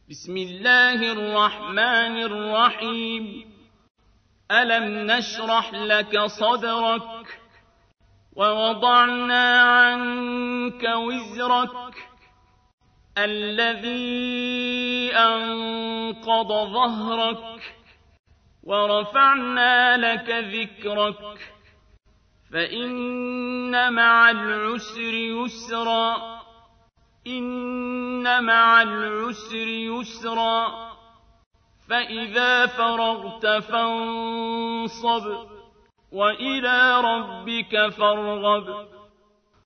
بسم الله الرحمن الرحيم ألم نشرح لك صدرك ووضعنا عنك وزرك الذي أنقض ظهرك ورفعنا لك ذكرك فإن مع العسر يسرا إن مع العسر يسرا فإذا فرغت فانصب وإلى ربك فارغب